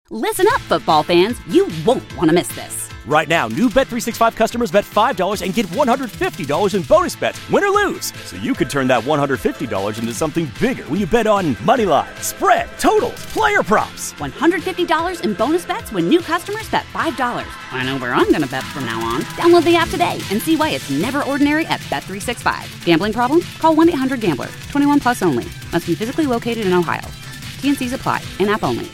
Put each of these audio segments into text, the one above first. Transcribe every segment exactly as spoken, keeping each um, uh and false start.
Listen up, football fans. You won't want to miss this. Right now, new Bet three sixty-five customers bet five dollars and get one hundred fifty dollars in bonus bets, win or lose. So you could turn that one hundred fifty dollars into something bigger when you bet on money line, spread, totals, player props. one hundred fifty dollars in bonus bets when new customers bet five dollars. I know where I'm going to bet from now on. Download the app today and see why it's never ordinary at Bet three sixty-five. Gambling problem? Call one eight hundred gambler. twenty-one plus only. Must be physically located in Ohio. T and C's apply. In-app only.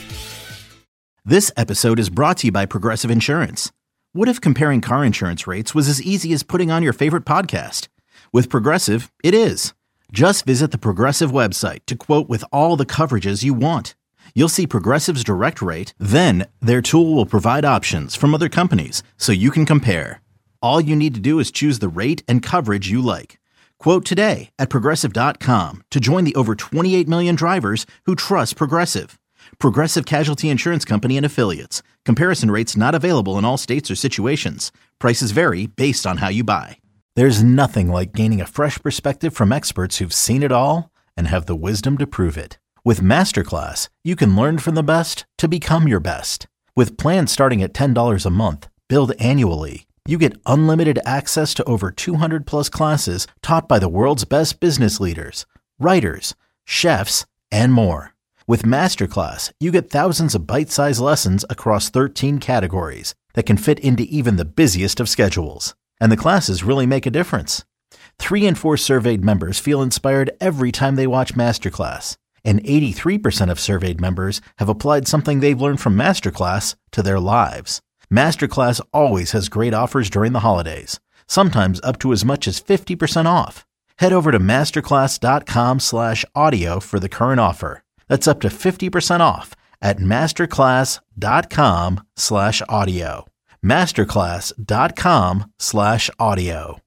This episode is brought to you by Progressive Insurance. What if comparing car insurance rates was as easy as putting on your favorite podcast? With Progressive, it is. Just visit the Progressive website to quote with all the coverages you want. You'll see Progressive's direct rate, then their tool will provide options from other companies so you can compare. All you need to do is choose the rate and coverage you like. Quote today at Progressive dot com to join the over twenty-eight million drivers who trust Progressive. Progressive Casualty Insurance Company and Affiliates. Comparison rates not available in all states or situations. Prices vary based on how you buy. There's nothing like gaining a fresh perspective from experts who've seen it all and have the wisdom to prove it. With Masterclass, you can learn from the best to become your best. With plans starting at ten dollars a month, billed annually, you get unlimited access to over two hundred plus classes taught by the world's best business leaders, writers, chefs, and more. With Masterclass, you get thousands of bite-sized lessons across thirteen categories that can fit into even the busiest of schedules. And the classes really make a difference. Three in four surveyed members feel inspired every time they watch Masterclass. And eighty-three percent of surveyed members have applied something they've learned from Masterclass to their lives. Masterclass always has great offers during the holidays, sometimes up to as much as fifty percent off. Head over to masterclass.com slash audio for the current offer. That's up to fifty percent off at masterclass.com slash audio. Masterclass.com slash audio.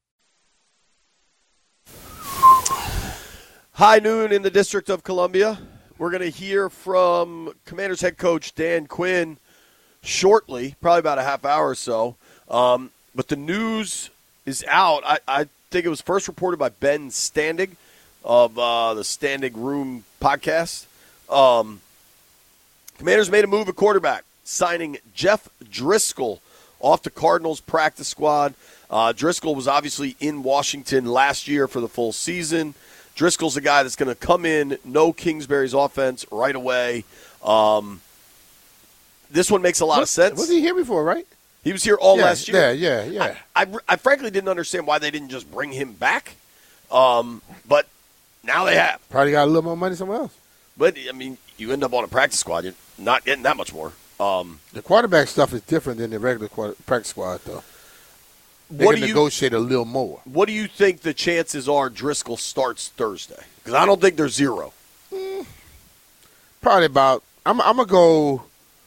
High noon in the District of Columbia. We're going to hear from Commanders head coach Dan Quinn shortly, probably about a half hour or so. Um, but the news is out. I, I think it was first reported by Ben Standig of uh, the Standig Room podcast. Um, Commanders made a move at quarterback, signing Jeff Driscoll off the Cardinals practice squad. Uh, Driscoll was obviously in Washington last year for the full season. Driscoll's a guy that's going to come in, know Kingsbury's offense right away. Um, this one makes a lot what, of sense. Was he here before, right? He was here all yeah, last year. Yeah, yeah, yeah. I, I, I frankly didn't understand why they didn't just bring him back, um, but now they have. Probably got a little more money somewhere else. But, I mean, you end up on a practice squad. You're not getting that much more. Um, the quarterback stuff is different than the regular quarter, practice squad, though. They what can do you, negotiate a little more. What do you think the chances are Driscoll starts Thursday? Because I don't think they're zero. Mm, probably about I'm, – I'm going to go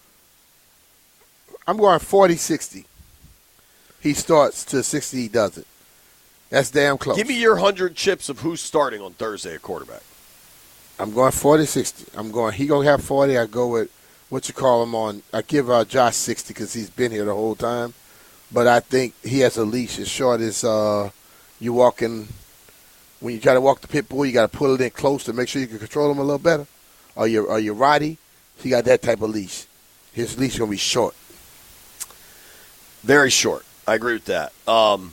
– I'm going forty sixty. He starts to sixty he doesn't. That's damn close. Give me your one hundred chips of who's starting on Thursday at quarterback. I'm going forty sixty. I'm going – he going to have forty. I go with what you call him on – I give uh, Josh sixty because he's been here the whole time. But I think he has a leash as short as uh, you walking – when you try to walk the pit bull, you got to pull it in close to make sure you can control him a little better. Or your, or your Roddy, he got that type of leash. His leash is going to be short. Very short. I agree with that. Um,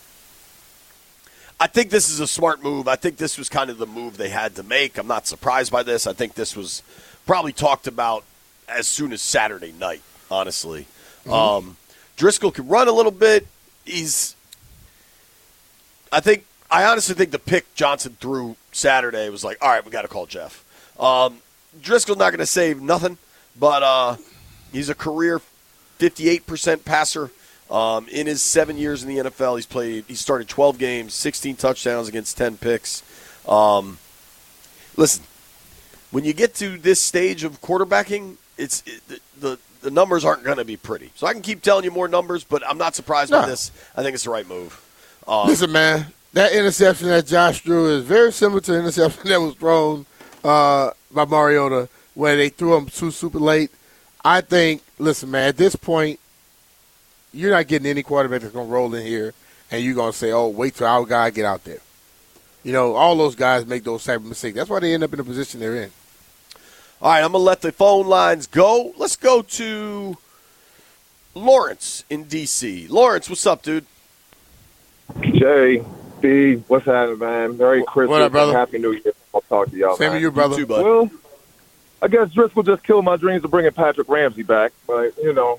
I think this is a smart move. I think this was kind of the move they had to make. I'm not surprised by this. I think this was probably talked about as soon as Saturday night, honestly. Mm-hmm. Um, Driscoll can run a little bit. He's – I think – I honestly think the pick Johnson threw Saturday was like, all right, we got to call Jeff. Um, Driscoll's not going to save nothing, but uh, he's a career fifty-eight percent passer. Um, in his seven years in the N F L, he's played. He started twelve games, sixteen touchdowns against ten picks. Um, listen, when you get to this stage of quarterbacking, it's it, the the numbers aren't going to be pretty. So I can keep telling you more numbers, but I'm not surprised no. by this. I think it's the right move. Um, listen, man, that interception that Josh threw is very similar to the interception that was thrown uh, by Mariota, where they threw him too super late. I think, listen, man, at this point, you're not getting any quarterback that's going to roll in here and you're going to say, oh, wait till our guy get out there. You know, all those guys make those type of mistakes. That's why they end up in the position they're in. All right, I'm going to let the phone lines go. Let's go to Lawrence in D C. Lawrence, what's up, dude? Jay, B, what's happening, man? Merry Christmas. What up, brother? Happy New Year. I'll talk to y'all. Same to you, brother. You too, bud. Well, I guess Driscoll just killed my dreams of bringing Patrick Ramsey back, but, you know.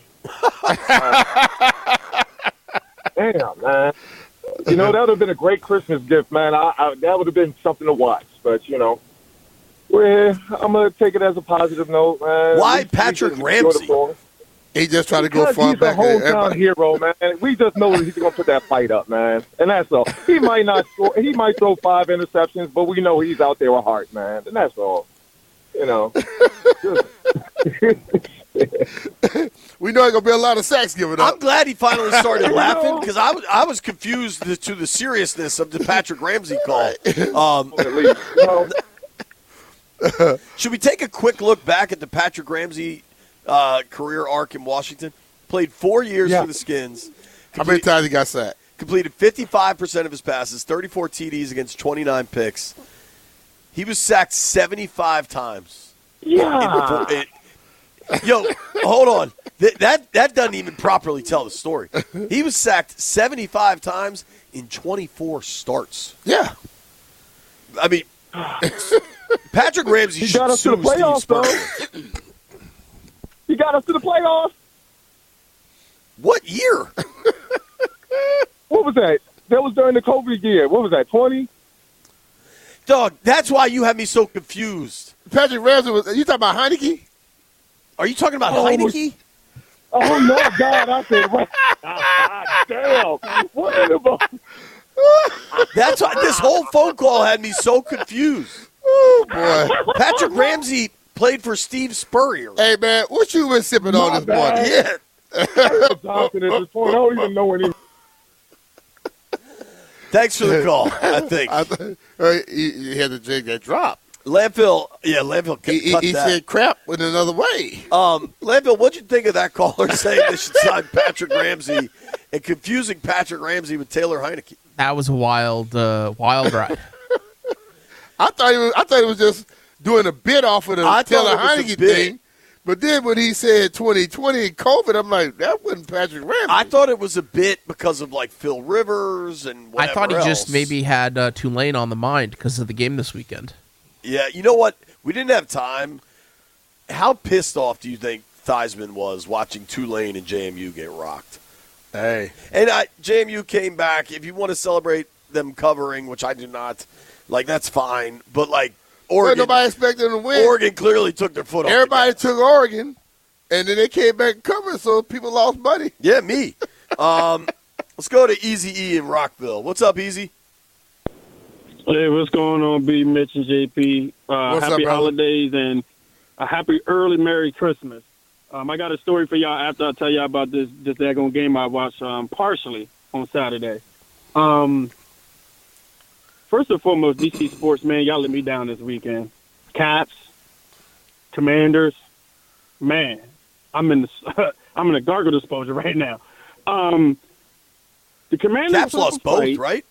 uh, damn, man. You know, that would have been a great Christmas gift, man. I, I, that would have been something to watch, but, you know. Well, I'm going to take it as a positive note, man. Why we, Patrick we Ramsey? He just tried to go because far he's back. a hometown hero, man. We just know that he's going to put that fight up, man. And that's all. He might not score. He might throw five interceptions, but we know he's out there with heart, man. And that's all. You know. We know there's going to be a lot of sacks given up. I'm glad he finally started laughing because I was, I was confused to the seriousness of the Patrick Ramsey call. Um, At least, you know. Should we take a quick look back at the Patrick Ramsey uh, career arc in Washington? Played four years Yeah. for the Skins. How many times he got sacked? Completed fifty-five percent of his passes, thirty-four T Ds against twenty-nine picks. He was sacked seventy-five times. Yeah. In, in, yo, hold on. Th- that that doesn't even properly tell the story. He was sacked seventy-five times in twenty-four starts. Yeah. I mean, Patrick Ramsey He should got us to sue the playoffs, Steve Spurrier. He got us to the playoffs. What year? What was that? That was during the COVID year. What was that, twenty? Dog, that's why you have me so confused. Patrick Ramsey was. You talking about Heineke? Are you talking about Oh, Heineke? Oh, no, God. I said, what? Ah, damn. What in the That's why this whole phone call had me so confused. Oh, boy. Patrick Ramsey played for Steve Spurrier. Hey, man, what you been sipping on My this bad. morning? Yeah. Johnson at this point. I don't even know any. Thanks for the call, I think. I th- uh, he, he had to take that drop. Landfill, yeah, Landfill cut, He, he, cut he that. said crap in another way. Um, Landfill, what'd you think of that caller saying they should sign Patrick Ramsey and confusing Patrick Ramsey with Taylor Heineke? That was a wild, uh, wild ride. I thought he was, I thought he was just doing a bit off of the I thought Taylor it was a Heineke bit. thing. But then when he said twenty twenty and COVID, I'm like, that wasn't Patrick Ramsey. I thought it was a bit because of, like, Phil Rivers and I whatever thought he else. just maybe had uh, Tulane on the mind because of the game this weekend. Yeah, you know what? We didn't have time. How pissed off do you think Theismann was watching Tulane and J M U get rocked? Hey. And I, J M U came back. If you want to celebrate them covering, which I do not, like, that's fine. But, like, Well, Oregon, nobody expected him to win. Oregon clearly took their foot off. the Everybody gas. took Oregon, and then they came back and covered, so people lost money. Yeah, me. Um, let's go to Easy E in Rockville. What's up, Easy? Hey, what's going on, B, Mitch, and J P? Uh, What's up, happy brother? holidays and a happy early Merry Christmas. Um, I got a story for y'all after I tell y'all about this this daggone game I watched um, partially on Saturday. Um, first and foremost, D C Sports, man, y'all let me down this weekend. Caps, Commanders, man, I'm in the I'm in a gargle disposal right now. Um, the Commanders Caps put up lost a both, fight. right?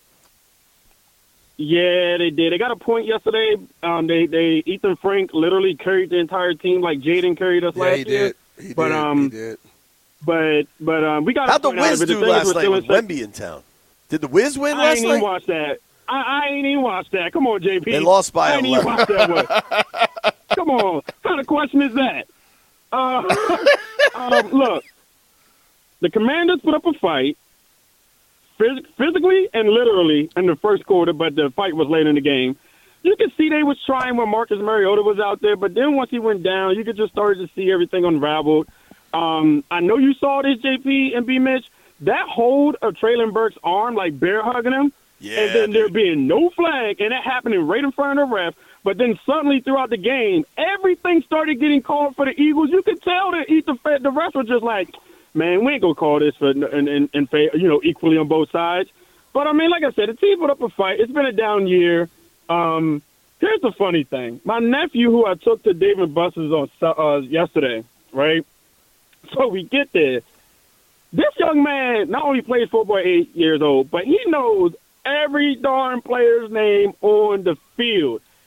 Yeah, they did. They got a point yesterday. Um, they they Ethan Frank literally carried the entire team like Jaden carried us Yeah, last he year. did. He But, did. um, he did. But but um, we got How'd the a point out Wiz of it. The do thing is, last we're night still with in sec- Wemby in town? Did the Wiz win I last ain't even night? watched that. I, I ain't even watched that. Come on, J P. They lost by I ain't even eleven. watched that one. Come on, what kind of question is that? Uh, um, look, the Commanders put up a fight, phys- physically and literally, in the first quarter, but the fight was late in the game. You could see they was trying when Marcus Mariota was out there, but then once he went down, you could just start to see everything unraveled. Um, I know you saw this, J P and B. Mitch. That hold of Traylon Burks' arm, like bear hugging him, Yeah, and then there dude. being no flag, and that happening right in front of the ref. But then suddenly throughout the game, everything started getting called for the Eagles. You could tell that the, the refs were just like, man, we ain't going to call this for and, and, and you know, equally on both sides. But, I mean, like I said, the team put up a fight. It's been a down year. Um, here's the funny thing. My nephew, who I took to Dave and Buster's on uh, yesterday, right? So we get there. This young man not only plays football at eight years old, but he knows every darn player's name on the field.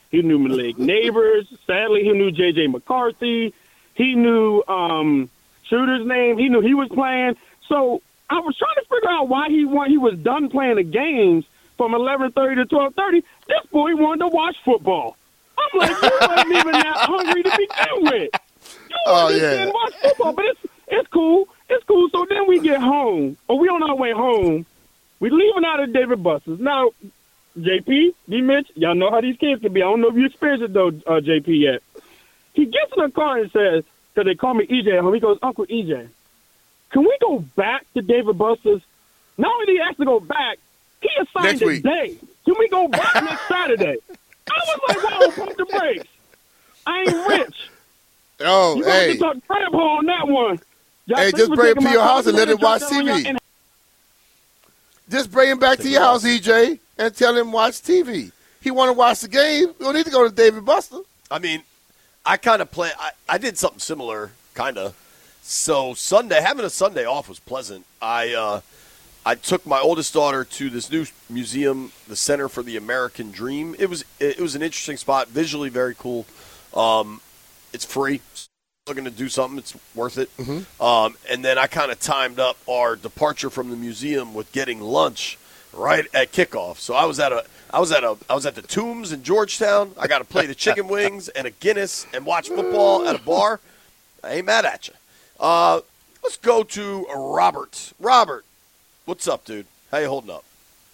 He knew Malik Neighbors. Sadly, he knew J J McCarthy. He knew um, Shooter's name. He knew he was playing. So I was trying to figure out why he want, he was done playing the games from eleven thirty to twelve thirty. This boy wanted to watch football. I'm like, you wasn't even that hungry to begin with. You Oh, just yeah. didn't watch football, but it's it's cool. It's cool. So then we get home, or we on our way home. We leaving out of David Buster's. Now, J P, D. Mitch, y'all know how these kids can be. I don't know if you experienced it, though, uh, J P, yet. He gets in the car and says, because they call me E J at home, he goes, Uncle E J, can we go back to David Buster's? Not only did he ask to go back, he assigned Next a week. day. Can we go back next Saturday? I was like, whoa, pump the brakes. I ain't rich. Oh, You got hey. to talk crab hole on that one. Y'all Hey, thanks just for bring him taking to my your call. house and let him Drop watch that on T V. y'all- Just bring him back to your house, E J, and tell him watch T V. He want to watch the game. We don't need to go to David Buster. I mean, I kind of play. I, I did something similar, kind of. So Sunday, having a Sunday off was pleasant. I uh, I took my oldest daughter to this new museum, the Center for the American Dream. It was it was an interesting spot, visually very cool. Um, it's free. Looking to do something, it's worth it. Mm-hmm. Um, and then I kind of timed up our departure from the museum with getting lunch right at kickoff. So I was at a I was at a I was at the Tombs in Georgetown. I got to play the chicken wings and a Guinness and watch football at a bar. I ain't mad at you. Uh, let's go to Robert. Robert, what's up, dude? How you holding up?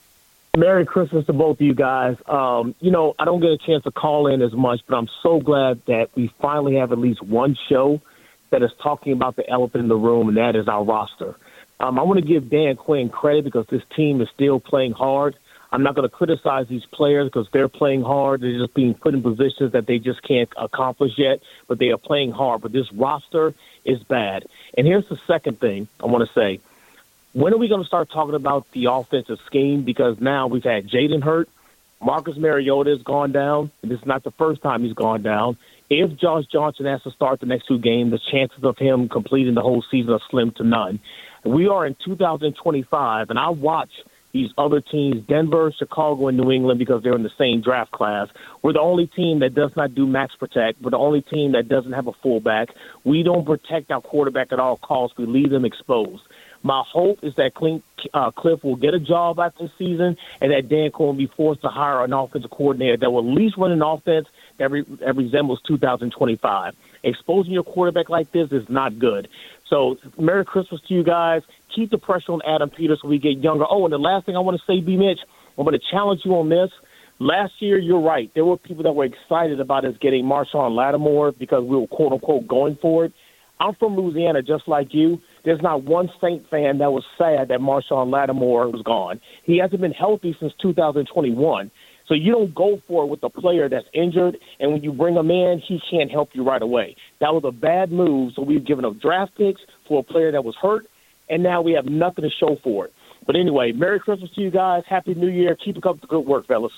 Merry Christmas to both of you guys. Um, you know, I don't get a chance to call in as much, but I'm so glad that we finally have at least one show that is talking about the elephant in the room, and that is our roster. Um, I want to give Dan Quinn credit because this team is still playing hard. I'm not going to criticize these players because they're playing hard. They're just being put in positions that they just can't accomplish yet, but they are playing hard. But this roster is bad. And here's the second thing I want to say. When are we going to start talking about the offensive scheme? Because now we've had Jaden hurt. Marcus Mariota has gone down. And this is not the first time he's gone down. If Josh Johnson has to start the next two games, the chances of him completing the whole season are slim to none. We are in two thousand twenty-five, and I watch these other teams, Denver, Chicago, and New England, because they're in the same draft class. We're the only team that does not do max protect. We're the only team that doesn't have a fullback. We don't protect our quarterback at all costs. We leave them exposed. My hope is that Clint, uh, Cliff will get a job after the season and that Dan Quinn will be forced to hire an offensive coordinator that will at least run an offense that, re- that resembles two thousand twenty-five. Exposing your quarterback like this is not good. So Merry Christmas to you guys. Keep the pressure on Adam Peters so we get younger. Oh, and the last thing I want to say, B. Mitch, I'm going to challenge you on this. Last year, you're right. There were people that were excited about us getting Marshawn Lattimore because we were, quote-unquote, going for it. I'm from Louisiana just like you. There's not one Saint fan that was sad that Marshawn Lattimore was gone. He hasn't been healthy since two thousand twenty-one. So you don't go for it with a player that's injured, and when you bring him in, he can't help you right away. That was a bad move, so we've given up draft picks for a player that was hurt, and now we have nothing to show for it. But anyway, Merry Christmas to you guys. Happy New Year. Keep up the good work, fellas.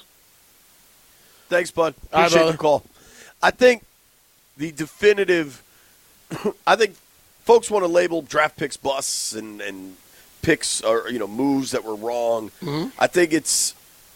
Thanks, bud. All right, Appreciate brother. the call. I think the definitive – I think folks want to label draft picks busts and, and picks or, you know, moves that were wrong. Mm-hmm. I think it's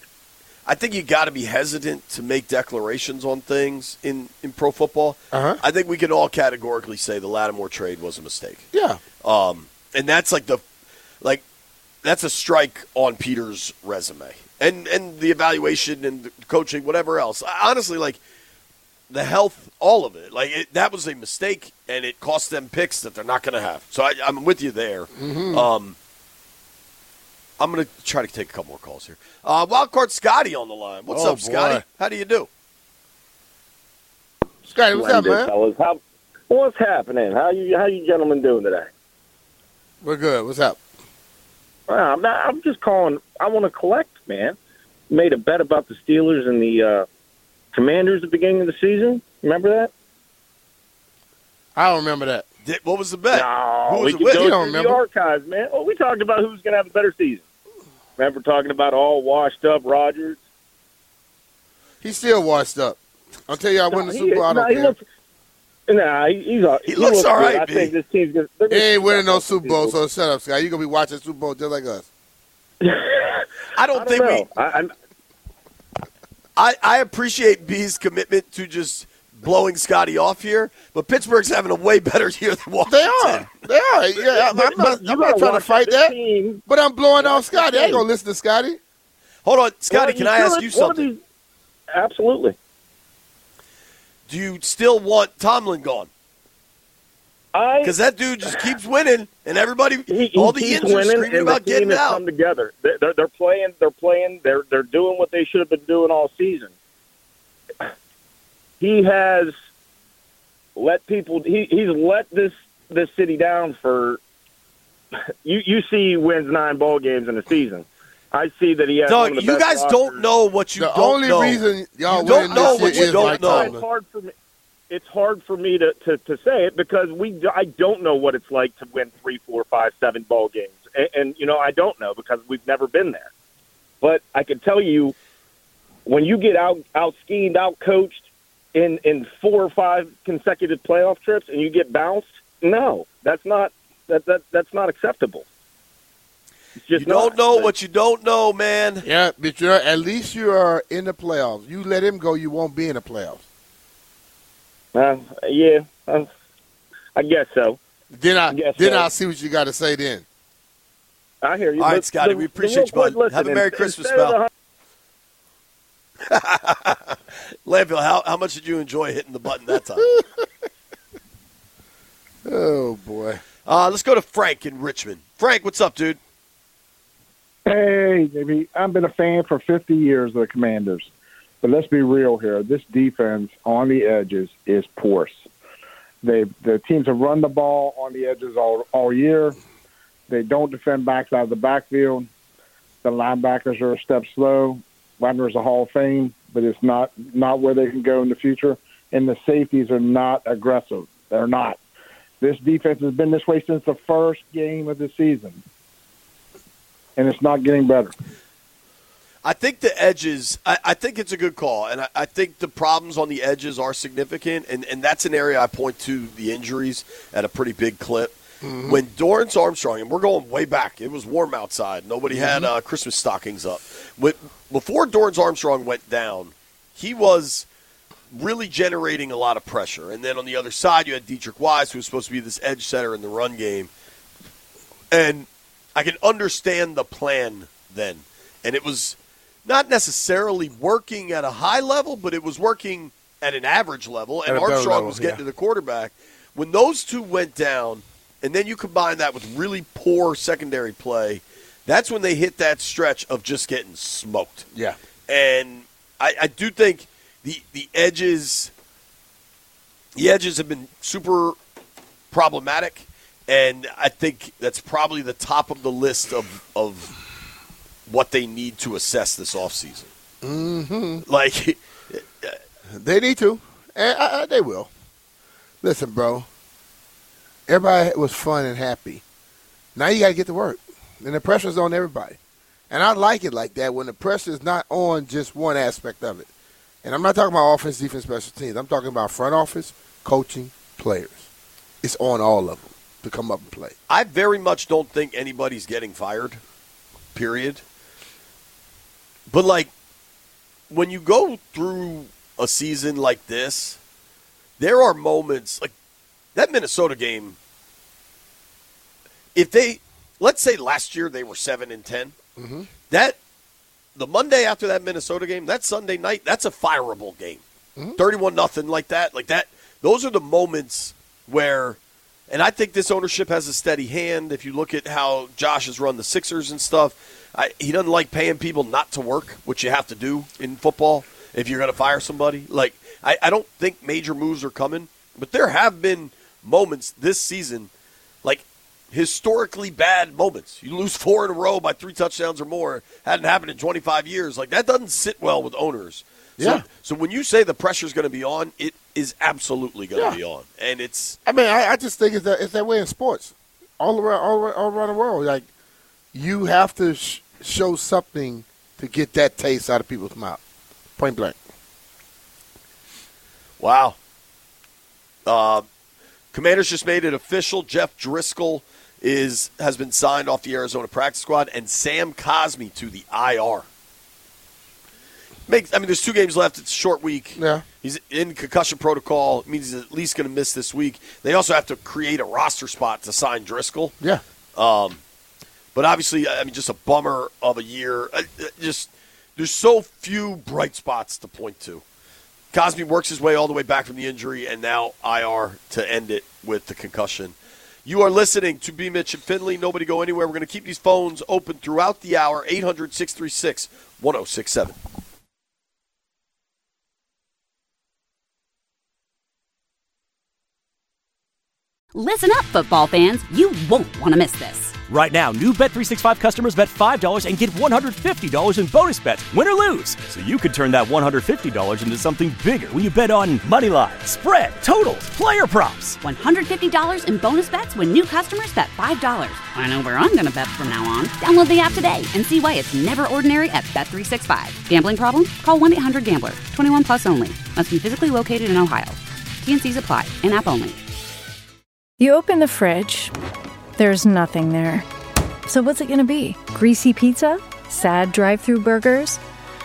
– I think you got to be hesitant to make declarations on things in, in pro football. Uh-huh. I think we can all categorically say the Lattimore trade was a mistake. Yeah. Um, and that's like the – like that's a strike on Peter's resume. And and the evaluation and the coaching, whatever else. Honestly, like the health, all of it. Like it, that was a mistake, and it cost them picks that they're not going to have. So I, I'm with you there. Mm-hmm. Um, I'm going to try to take a couple more calls here. Uh, Wildcard Scotty on the line. What's Oh, up, Scotty? boy. How do you do? Scotty, what's up, Splendid, man? fellas. How, what's happening? How you how you gentlemen doing today? We're good. What's up? Well, I'm, not, I'm just calling. I want to collect, man. Made a bet about the Steelers and the uh, Commanders at the beginning of the season. Remember that? I don't remember that. Did, what was the bet? No, Who we was it can with? go You don't through the remember? archives, man. Oh, we talked about who's going to have a better season. Remember talking about all washed up Rodgers? He's still washed up. I'll tell you, I win the he- Super Bowl. I don't no, he care. looks, nah, he, he's all, He looks all good. right, I B. think this team's going He ain't winning no Super Bowl, so shut up, Scott. You're going to be watching Super Bowl just like us. I don't I don't think know. we. I, I'm, I, I appreciate B's commitment to just blowing Scotty off here, but Pittsburgh's having a way better year than Washington. They are. They are. Yeah, I'm, I'm not, I'm not trying to fight that, team. But I'm blowing off Scotty. I ain't going to listen to Scotty. Hold on. Scotty, well, can I ask you something? These, absolutely. Do you still want Tomlin gone? Because that dude just keeps winning, and everybody, he, he all the Yins are screaming and about the team getting has out. Come together. They're, they're playing. They're playing. They're they're doing what they should have been doing all season. He has let people. He, he's let this this city down for. You you see, he wins nine ball games in a season. I see that he has. Doug, one of the you best guys rosters. don't know what you the don't only know. reason y'all you don't know what you is don't like know. It's hard for me. It's hard for me to, to, to say it because we I don't know what it's like to win three, four, five, seven ball games, and, and you know I don't know because we've never been there. But I can tell you, when you get out out schemed, out coached in in four or five consecutive playoff trips, and you get bounced, no, that's not that that that's not acceptable. It's just you don't not. know what you don't know, man. Yeah, but you're, at least you are in the playoffs. You let him go, you won't be in the playoffs. Uh, yeah, uh, I guess so. Then I, I guess then so. I'll see what you got to say then. I hear you. All right, But Scotty, the- we the appreciate real you, quick, bud. Have a listen, Merry in- Christmas, instead of pal. the Landfill, how, how much did you enjoy hitting the button that time? Oh, boy. Uh, let's go to Frank in Richmond. Frank, what's up, dude? Hey, baby. I've been a fan for fifty years of the Commanders. But let's be real here. This defense on the edges is porous. They the teams have run the ball on the edges all, all year. They don't defend backs out of the backfield. The linebackers are a step slow. Wagner's a Hall of Fame, but it's not, not where they can go in the future. And the safeties are not aggressive. They're not. This defense has been this way since the first game of the season. And it's not getting better. I think the edges, I, I think it's a good call, and I, I think the problems on the edges are significant, and, and that's an area I point to the injuries at a pretty big clip. Mm-hmm. When Dorrance Armstrong, and we're going way back, it was warm outside. Nobody mm-hmm. had uh, Christmas stockings up. When, before Dorrance Armstrong went down, he was really generating a lot of pressure. And then on the other side, you had Dietrich Wise, who was supposed to be this edge setter in the run game. And I can understand the plan then. And it was not necessarily working at a high level, but it was working at an average level, and Armstrong level, was getting yeah. to the quarterback. When those two went down, and then you combine that with really poor secondary play, that's when they hit that stretch of just getting smoked. Yeah. And I, I do think the the edges the edges have been super problematic, and I think that's probably the top of the list of of what they need to assess this offseason. Mm-hmm. Like, they need to. And uh, they will. Listen, bro. Everybody was fun and happy. Now you got to get to work. And the pressure's on everybody. And I like it like that when the pressure's not on just one aspect of it. And I'm not talking about offense, defense, special teams. I'm talking about front office, coaching, players. It's on all of them to come up and play. I very much don't think anybody's getting fired, period. But, like, when you go through a season like this, there are moments, like that Minnesota game, if they, let's say last year they were seven and ten, mm-hmm. that, the Monday after that Minnesota game, that Sunday night, that's a fireable game. Mm-hmm. thirty-one nothing like that, like that. Those are the moments where, and I think this ownership has a steady hand. If you look at how Josh has run the Sixers and stuff, I, he doesn't like paying people not to work, which you have to do in football if you're going to fire somebody. Like, I, I don't think major moves are coming, but there have been moments this season, like historically bad moments. You lose four in a row by three touchdowns or more. Hadn't happened in twenty-five years. Like, that doesn't sit well with owners. Yeah. So, so when you say the pressure's going to be on, it is absolutely going to Yeah. be on. And it's – I mean, I, I just think it's that, it's that way in sports. All around, all around, all around the world. Like, you have to sh- show something to get that taste out of people's mouth. Point blank. Wow. Uh, Commanders just made it official. Jeff Driscoll is has been signed off the Arizona practice squad, and Sam Cosmi to the I R. makes. I mean, there's two games left. It's a short week. Yeah. He's in concussion protocol. It means he's at least going to miss this week. They also have to create a roster spot to sign Driscoll. Yeah. Um, but obviously, I mean, just a bummer of a year. Uh, just there's so few bright spots to point to. Cosmi works his way all the way back from the injury, and now I R to end it with the concussion. You are listening to B. Mitch and Finley. Nobody go anywhere. We're going to keep these phones open throughout the hour. eight hundred, six three six, one oh six seven. Listen up, football fans. You won't want to miss this. Right now, new Bet three sixty-five customers bet five dollars and get one hundred fifty dollars in bonus bets, win or lose. So you could turn that one hundred fifty dollars into something bigger when you bet on money line, spread, totals, player props. one hundred fifty dollars in bonus bets when new customers bet five dollars. I know where I'm going to bet from now on. Download the app today and see why it's never ordinary at Bet three sixty-five. Gambling problem? Call one eight hundred gambler. twenty-one plus only. Must be physically located in Ohio. T N Cs apply. In-app only. You open the fridge, there's nothing there. So what's it gonna be? Greasy pizza? Sad drive-thru burgers?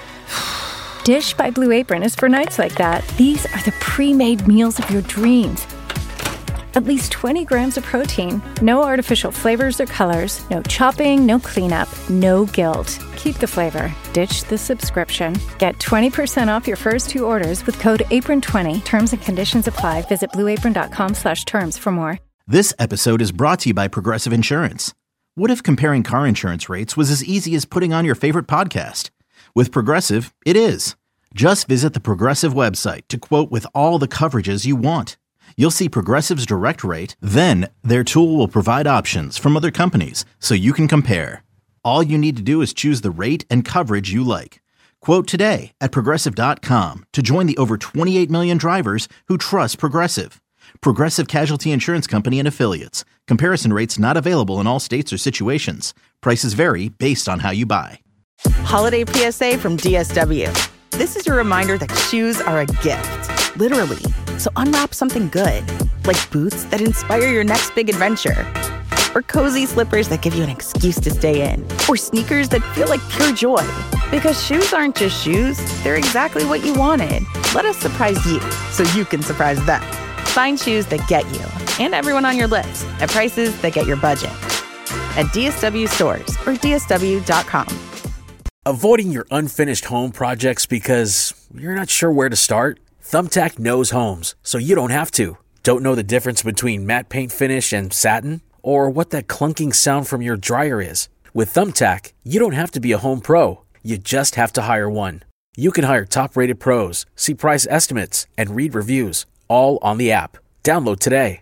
Dish by Blue Apron is for nights like that. These are the pre-made meals of your dreams. At least twenty grams of protein, no artificial flavors or colors, no chopping, no cleanup, no guilt. Keep the flavor. Ditch the subscription. Get twenty percent off your first two orders with code apron twenty. Terms and conditions apply. Visit blueapron.com slash terms for more. This episode is brought to you by Progressive Insurance. What if comparing car insurance rates was as easy as putting on your favorite podcast? With Progressive, it is. Just visit the Progressive website to quote with all the coverages you want. You'll see Progressive's direct rate, then their tool will provide options from other companies so you can compare. All you need to do is choose the rate and coverage you like. Quote today at Progressive dot com to join the over twenty-eight million drivers who trust Progressive. Progressive Casualty Insurance Company and Affiliates. Comparison rates not available in all states or situations. Prices vary based on how you buy. Holiday P S A from D S W. This is your reminder that shoes are a gift, literally. So unwrap something good, like boots that inspire your next big adventure, or cozy slippers that give you an excuse to stay in, or sneakers that feel like pure joy. Because shoes aren't just shoes, they're exactly what you wanted. Let us surprise you so you can surprise them. Find shoes that get you and everyone on your list at prices that get your budget at D S W stores or D S W dot com. Avoiding your unfinished home projects because you're not sure where to start? Thumbtack knows homes, so you don't have to. Don't know the difference between matte paint finish and satin? Or what that clunking sound from your dryer is? With Thumbtack, you don't have to be a home pro. You just have to hire one. You can hire top-rated pros, see price estimates, and read reviews, all on the app. Download today.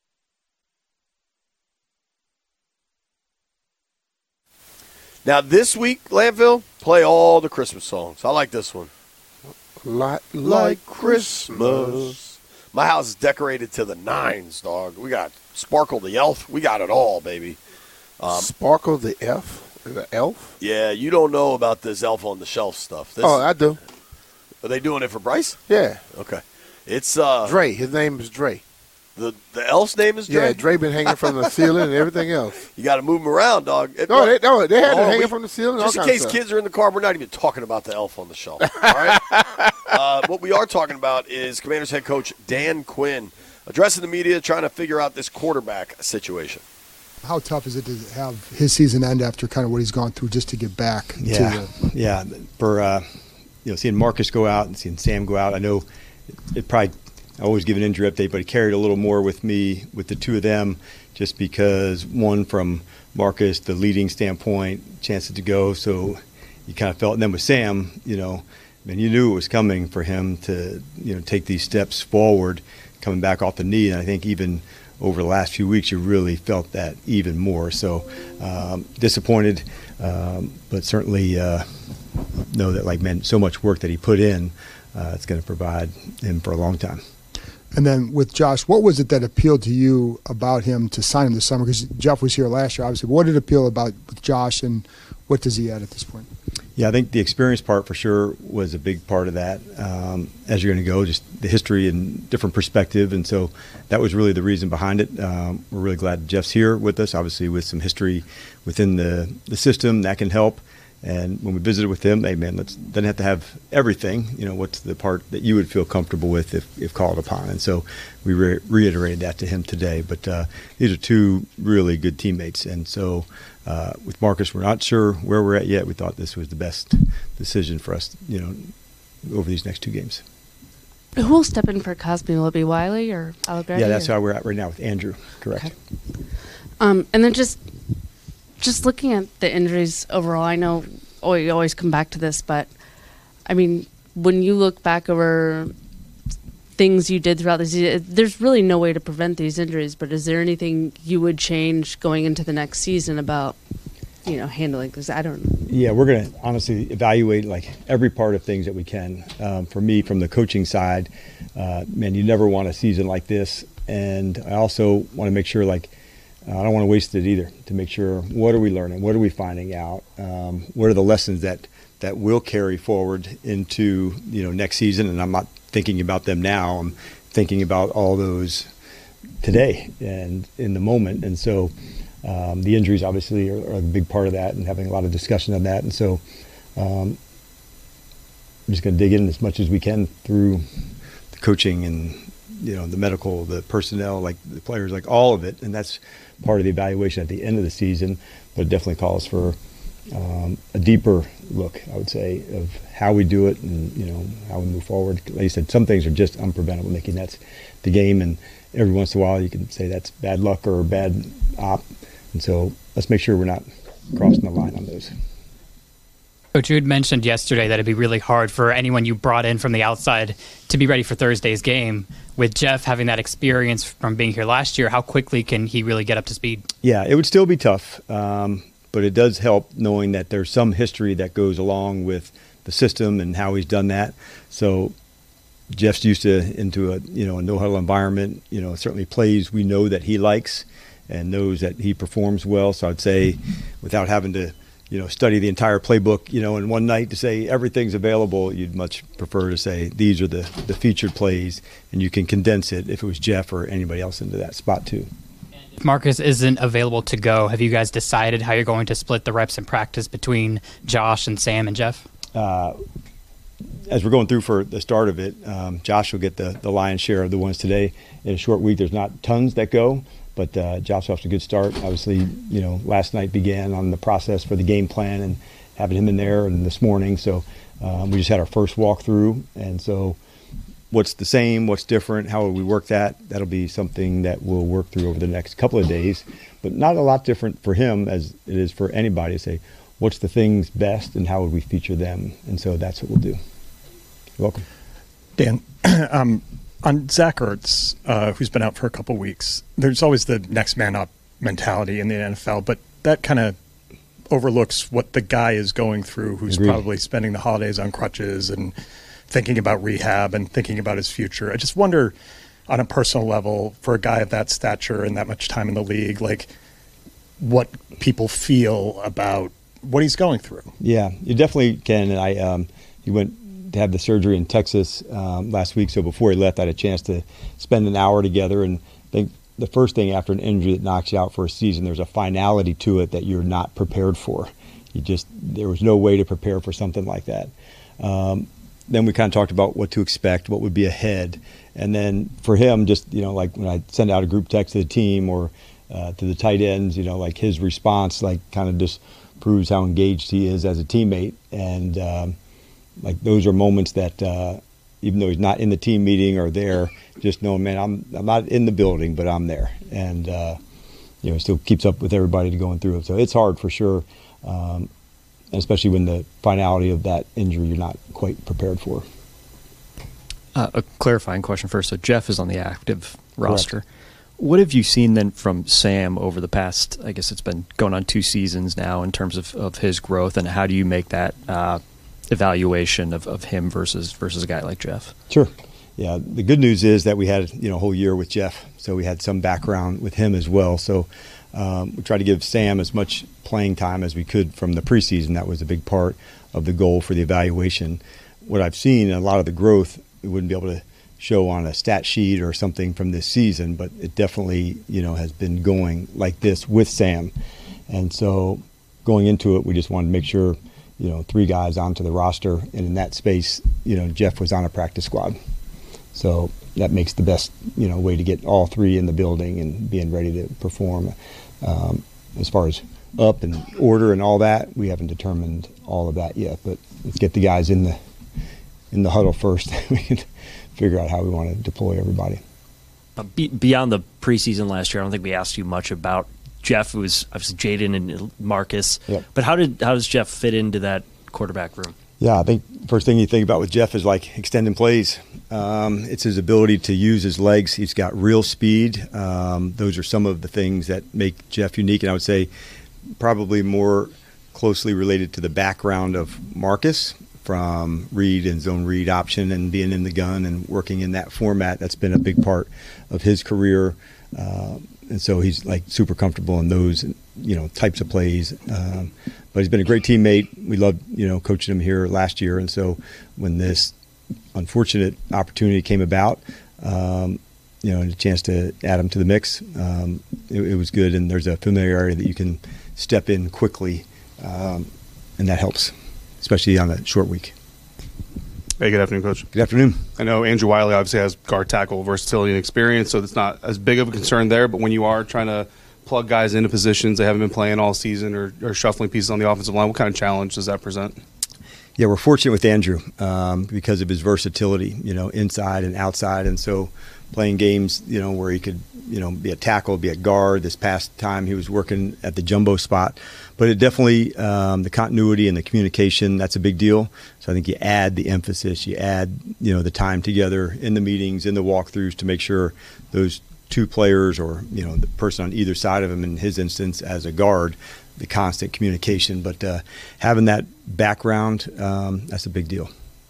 Now, this week, Landfill, play all the Christmas songs. I like this one. Like, like Christmas. My house is decorated to the nines, dog. We got Sparkle the Elf. We got it all, baby. Um, Sparkle the Elf? The elf? Yeah, you don't know about this Elf on the Shelf stuff. This, oh, I do. Are they doing it for Bryce? Yeah. Okay. It's uh, Dre. His name is Dre. The the elf's name is Dre? Yeah, Dre been hanging from the ceiling and everything else. You got to move him around, dog. It, no, they, no, they had oh, him hanging we, from the ceiling. Just in case kids are in the car, we're not even talking about the Elf on the Shelf. All right. uh, what we are talking about is Commanders head coach Dan Quinn addressing the media, trying to figure out this quarterback situation. How tough is it to have his season end after kind of what he's gone through just to get back? Yeah, to the- yeah. For uh, you know, seeing Marcus go out and seeing Sam go out, I know it, it probably. I always give an injury update, but it carried a little more with me with the two of them, just because one from Marcus, the leading standpoint, chances to go, so you kind of felt. And then with Sam, you know, I mean, you knew it was coming for him to, you know, take these steps forward, coming back off the knee, and I think even over the last few weeks, you really felt that even more. So um, disappointed, um, but certainly uh, know that, like, man, so much work that he put in, uh, it's going to provide him for a long time. And then with Josh, what was it that appealed to you about him to sign him this summer? Because Jeff was here last year, obviously. What did it appeal about with Josh, and what does he add at this point? Yeah, I think the experience part for sure was a big part of that. Um, as you're going to go, just the history and different perspective, and so that was really the reason behind it. Um, we're really glad Jeff's here with us, obviously with some history within the, the system that can help. And when we visited with him, hey, man, let's doesn't have to have everything. You know, what's the part that you would feel comfortable with if, if called upon? And so we re- reiterated that to him today. But uh, these are two really good teammates. And so uh, with Marcus, we're not sure where we're at yet. We thought this was the best decision for us, you know, over these next two games. Who will step in for Cosby? Will it be Wiley or Allegretti? Yeah, that's or? how we're at right now with Andrew. Correct. Okay. Um, and then just just looking at the injuries overall, I know we always come back to this, but I mean, when you look back over things you did throughout the season, there's really no way to prevent these injuries. But is there anything you would change going into the next season about, you know, handling this? I don't know. Yeah, we're going to honestly evaluate like every part of things that we can. Um, for me, from the coaching side, uh, man, you never want a season like this. And I also want to make sure, like, uh, I don't want to waste it either, to make sure what are we learning, what are we finding out, um, what are the lessons that, that will carry forward into, you know, next season. And I'm not thinking about them now. I'm thinking about all those today and in the moment. And so Um, the injuries obviously are, are a big part of that, and having a lot of discussion on that. And so um, I'm just going to dig in as much as we can through the coaching and, you know, the medical, the personnel, like the players, like all of it. And that's part of the evaluation at the end of the season, but it definitely calls for um, a deeper look, I would say, of how we do it and, you know, how we move forward. Like you said, some things are just unpreventable. Mickey, that's the game, and every once in a while you can say that's bad luck or bad op. And so let's make sure we're not crossing the line on those. Coach, you had mentioned yesterday that it'd be really hard for anyone you brought in from the outside to be ready for Thursday's game. With Jeff having that experience from being here last year, how quickly can he really get up to speed? Yeah, it would still be tough, um, but it does help knowing that there's some history that goes along with the system and how he's done that. So Jeff's used to into a you know a no-huddle environment. You know, certainly plays we know that he likes and knows that he performs well. So I'd say, without having to, you know, study the entire playbook, you know, in one night to say everything's available, you'd much prefer to say these are the, the featured plays, and you can condense it if it was Jeff or anybody else into that spot too. If Marcus isn't available to go, have you guys decided how you're going to split the reps in practice between Josh and Sam and Jeff? Uh, as we're going through for the start of it, um, Josh will get the, the lion's share of the ones today. In a short week, there's not tons that go. But uh, Josh off to a good start. Obviously, you know, last night began on the process for the game plan and having him in there, and this morning. So um, we just had our first walkthrough. And so what's the same, what's different, how will we work that? That'll be something that we'll work through over the next couple of days. But not a lot different for him as it is for anybody to say, what's the things best and how would we feature them? And so that's what we'll do. You're welcome. Dan, um, on Zach Ertz, uh, who's been out for a couple weeks, there's always the next man up mentality in the N F L, but that kind of overlooks what the guy is going through, who's Agreed. Probably spending the holidays on crutches and thinking about rehab and thinking about his future. I just wonder, on a personal level, for a guy of that stature and that much time in the league, like what people feel about what he's going through. Yeah, you definitely can. And I, um, he went to have the surgery in Texas um, last week, so before he left, I had a chance to spend an hour together. And I think the first thing after an injury that knocks you out for a season, there's a finality to it that you're not prepared for. You just there was no way to prepare for something like that. Um, then we kind of talked about what to expect, what would be ahead, and then for him, just you know, like when I send out a group text to the team or uh, to the tight ends, you know, like his response, like kind of just proves how engaged he is as a teammate. And um, like those are moments that uh, even though he's not in the team meeting or there, just knowing, man, I'm I'm not in the building, but I'm there, and uh, you know, still keeps up with everybody going through it. So it's hard for sure, um, especially when the finality of that injury you're not quite prepared for. Uh, a clarifying question first. So Jeff is on the active roster. Correct. What have you seen then from Sam over the past, I guess it's been going on two seasons now, in terms of, of his growth, and how do you make that uh, evaluation of, of him versus versus a guy like Jeff? Sure. Yeah, the good news is that we had you know a whole year with Jeff, so we had some background with him as well. So um, we tried to give Sam as much playing time as we could from the preseason. That was a big part of the goal for the evaluation. What I've seen, a lot of the growth, we wouldn't be able to show on a stat sheet or something from this season, but it definitely you know has been going like this with Sam. And so going into it, we just wanted to make sure you know, three guys onto the roster, and in that space, you know, Jeff was on a practice squad. So that makes the best, you know, way to get all three in the building and being ready to perform. Um, as far as up and order and all that, we haven't determined all of that yet, but let's get the guys in the in the huddle first. We can figure out how we want to deploy everybody. Uh, be, beyond the preseason last year, I don't think we asked you much about Jeff. It was obviously Jaden and Marcus. Yep. But how did how does Jeff fit into that quarterback room? Yeah, I think first thing you think about with Jeff is like extending plays. Um, it's his ability to use his legs. He's got real speed. Um, those are some of the things that make Jeff unique, and I would say probably more closely related to the background of Marcus, from read and zone read option and being in the gun and working in that format. That's been a big part of his career. Uh, and so he's like super comfortable in those, you know, types of plays. Um, but he's been a great teammate. We loved, you know, coaching him here last year. And so when this unfortunate opportunity came about, um, you know, and a chance to add him to the mix, um, it, it was good. And there's a familiarity that you can step in quickly, um, and that helps, especially on a short week. Hey, good afternoon, Coach. Good afternoon. I know Andrew Wiley obviously has guard tackle versatility and experience, so it's not as big of a concern there. But when you are trying to plug guys into positions they haven't been playing all season or, or shuffling pieces on the offensive line, what kind of challenge does that present? Yeah, we're fortunate with Andrew um, because of his versatility, you know, inside and outside. And so playing games, you know, where he could, you know, be a tackle, be a guard. This past time he was working at the jumbo spot. But it definitely, um, the continuity and the communication, that's a big deal. So I think you add the emphasis, you add, you know, the time together in the meetings, in the walkthroughs to make sure those two players or, you know, the person on either side of him, in his instance as a guard, the constant communication. But uh, having that background, um, that's a big deal.